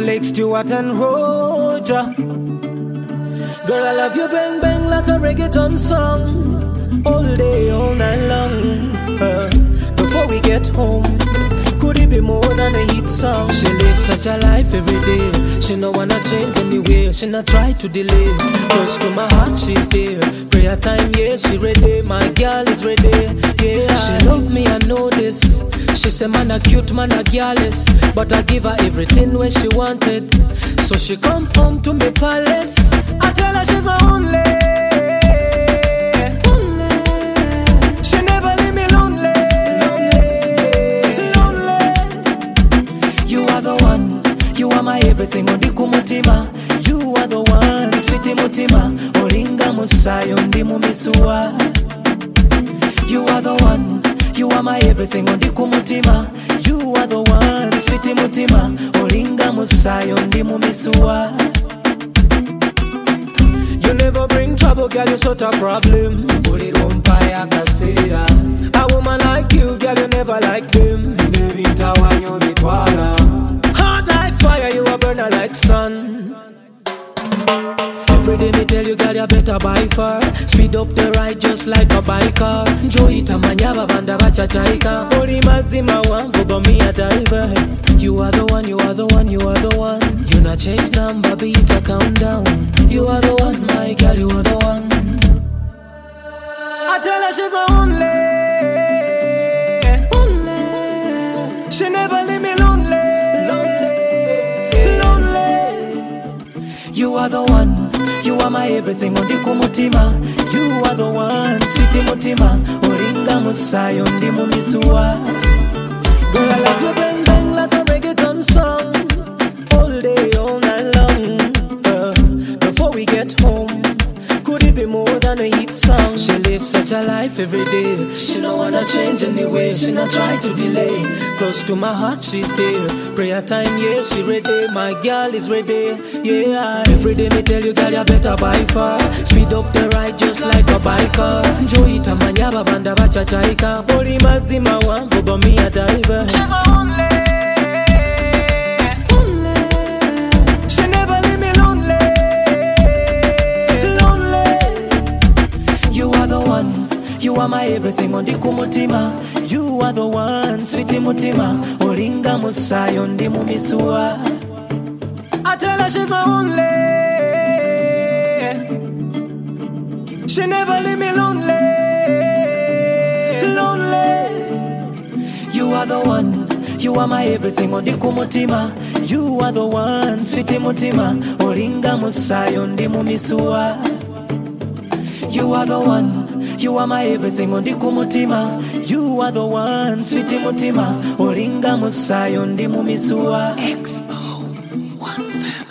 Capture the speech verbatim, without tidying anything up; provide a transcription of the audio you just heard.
Blake Stewart and Roger. Girl, I love you bang bang like a reggaeton song, all day, all night long. Uh, before we get home, could it be more than a hit song? She lives such a life every day. She no wanna change anyway. She not try to delay. Close to my heart, she's there. Prayer time, yeah, she ready. My girl is ready, yeah. She love me, I know this. She say man a cute, man a girlless, but I give her everything when she wanted. So she come home to me palace. I tell her she's my only. She never leave me lonely. You are the one, you are my everything. Ondiku mutima, you are the one. Sweetie mutima, olinga musayo ndimu misuwa. You are the one, you are my everything. Ondiku mutima, you are the one. Sweetie mutima, olinga musayo ndimu misuwa. You never bring trouble, girl, you sort of problem. Put it on fire, I can see that. A woman like you, girl, you never like them. Baby, tawa you be twala. Hot like fire, you a burner like sun. Every day me tell you, girl, you better buy far. Speed up the ride just like a biker. Joy tamanyaba banda bachachaika. Oli mazima wangu but me a diver. You are the one, you are the one, you are the one. You not change number, beat a countdown. You are the one, my girl, you are the one. I tell her she's my only. Only. She never leave me lonely. Lonely. Lonely. You are the one. You are my everything, ondiku mutima. You are the one, sweetie mutima. Olinga musayo ndimu misuwa. Girl, I love you bang bang like a reggaeton song, all day, all night long. Uh, before we get home, could it be more than a hit song? She lives such a life every day. She don't wanna change anyway. She not try to delay. Close to my heart, she's there. Prayer time, yeah, she ready. My girl is ready, yeah. Every day me tell you, girl, you better buy far. Speed up the ride just like a biker. Joy tamanyaba banda bachachaika. Oli mazima wangu but me a diver. She's my only. Only. She never leave me lonely. Lonely. You are the one. You are my everything, ondiku mutima. You are the one, sweetie mutima. Olinga musayo ndimu misuwa. I tell her she's my only. She never leave me lonely. Lonely. You are the one, you are my everything, ondiku mutima. You are the one, sweetie mutima. Olinga musayo ndimu misuwa. You are the one. You are my everything, ondiku mutima. You are the one, sweetie mutima. Olinga musayo ndimu misuwa. X O one family.